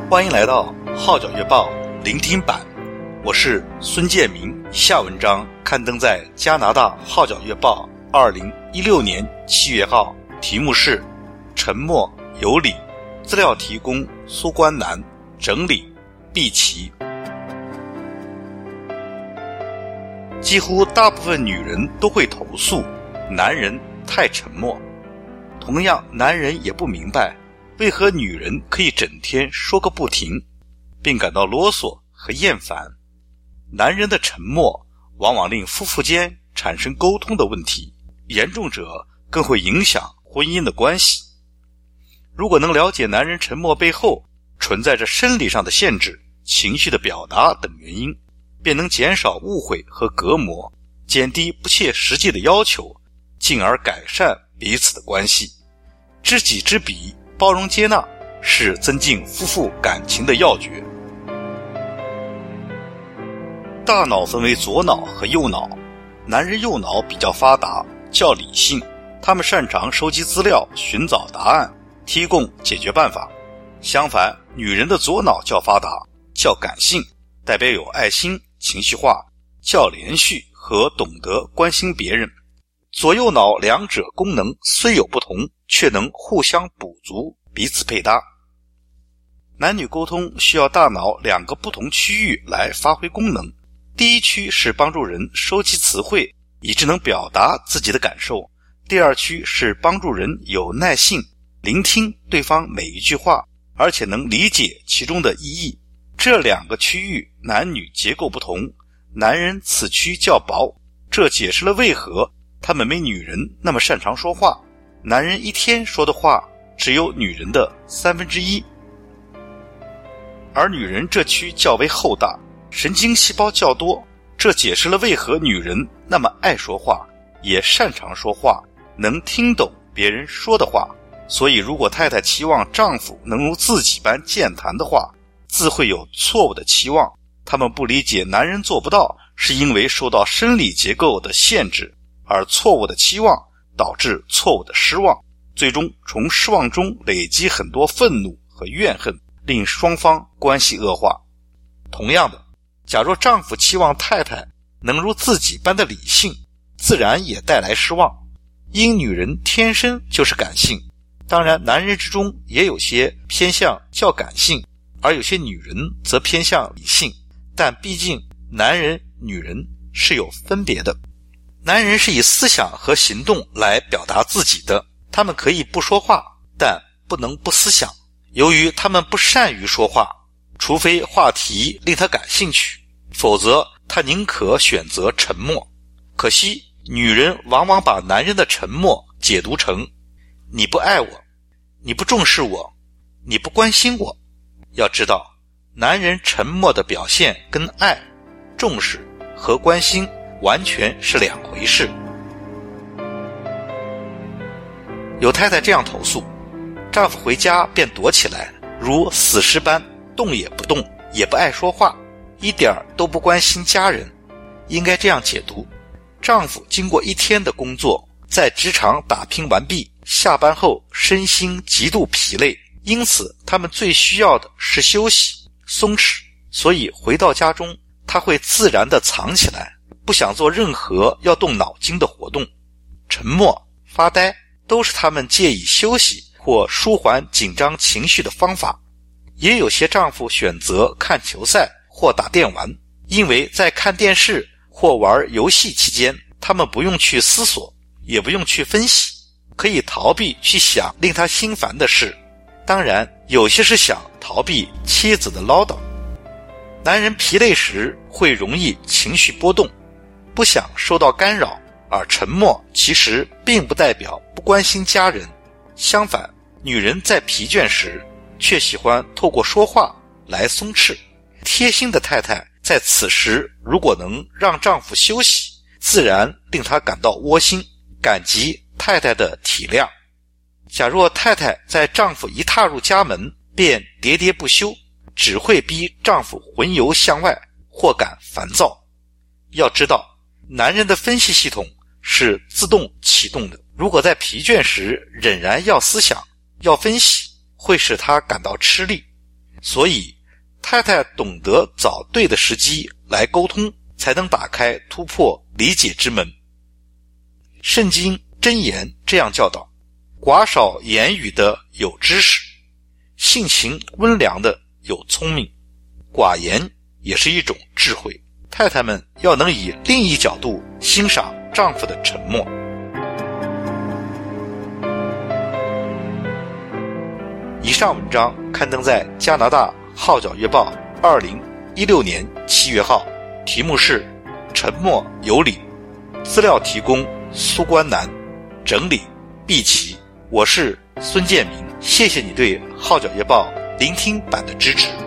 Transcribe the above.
欢迎来到号角月报聆听版，我是孙建民。以下文章刊登在加拿大号角月报2016年7月号，题目是沉默有理，资料提供苏关南，整理毕奇。几乎大部分女人都会投诉男人太沉默，同样男人也不明白为何女人可以整天说个不停，并感到啰嗦和厌烦。男人的沉默往往令夫妇间产生沟通的问题，严重者更会影响婚姻的关系。如果能了解男人沉默背后存在着生理上的限制、情绪的表达等原因，便能减少误会和隔膜，减低不切实际的要求，进而改善彼此的关系。知己知彼，包容接纳是增进夫妇感情的要诀。大脑分为左脑和右脑，男人右脑比较发达，较理性，他们擅长收集资料，寻找答案，提供解决办法。相反，女人的左脑较发达，较感性，代表有爱心、情绪化，较连续和懂得关心别人。左右脑两者功能虽有不同，却能互相补足，彼此配搭。男女沟通需要大脑两个不同区域来发挥功能。第一区是帮助人收集词汇，以致能表达自己的感受；第二区是帮助人有耐性，聆听对方每一句话，而且能理解其中的意义。这两个区域男女结构不同，男人此区较薄，这解释了为何他们没女人那么擅长说话。男人一天说的话只有女人的1/3，而女人这区较为厚大，神经细胞较多，这解释了为何女人那么爱说话，也擅长说话，能听懂别人说的话。所以如果太太期望丈夫能如自己般健谈的话，自会有错误的期望。他们不理解男人做不到，是因为受到生理结构的限制，而错误的期望导致错误的失望，最终从失望中累积很多愤怒和怨恨，令双方关系恶化。同样的，假若丈夫期望太太能如自己般的理性，自然也带来失望。因女人天生就是感性，当然男人之中也有些偏向较感性，而有些女人则偏向理性，但毕竟男人女人是有分别的。男人是以思想和行动来表达自己的，他们可以不说话，但不能不思想。由于他们不善于说话，除非话题令他感兴趣，否则他宁可选择沉默。可惜女人往往把男人的沉默解读成你不爱我，你不重视我，你不关心我。要知道，男人沉默的表现跟爱、重视和关心完全是两回事。有太太这样投诉，丈夫回家便躲起来，如死尸般动也不动，也不爱说话，一点都不关心家人。应该这样解读，丈夫经过一天的工作，在职场打拼完毕，下班后身心极度疲累，因此他们最需要的是休息、松弛，所以回到家中，他会自然地藏起来，不想做任何要动脑筋的活动。沉默、发呆都是他们借以休息或舒缓紧张情绪的方法。也有些丈夫选择看球赛或打电玩，因为在看电视或玩游戏期间，他们不用去思索，也不用去分析，可以逃避去想令他心烦的事。当然，有些是想逃避妻子的唠叨。男人疲累时会容易情绪波动，不想受到干扰，而沉默其实并不代表不关心家人。相反，女人在疲倦时却喜欢透过说话来松弛。贴心的太太在此时如果能让丈夫休息，自然令他感到窝心，感激太太的体谅。假若太太在丈夫一踏入家门便喋喋不休，只会逼丈夫魂游向外或感烦躁。要知道，男人的分析系统是自动启动的，如果在疲倦时仍然要思想、要分析，会使他感到吃力。 所以太太懂得找对的时机来沟通，才能打开突破理解之门。圣经箴言这样教导：寡少言语的有知识，性情温良的有聪明。寡言也是一种智慧，太太们要能以另一角度欣赏丈夫的沉默。以上文章刊登在加拿大号角月报2016年7月号，题目是沉默有理，资料提供苏关南，整理毕奇。我是孙建明，谢谢你对号角月报聆听版的支持。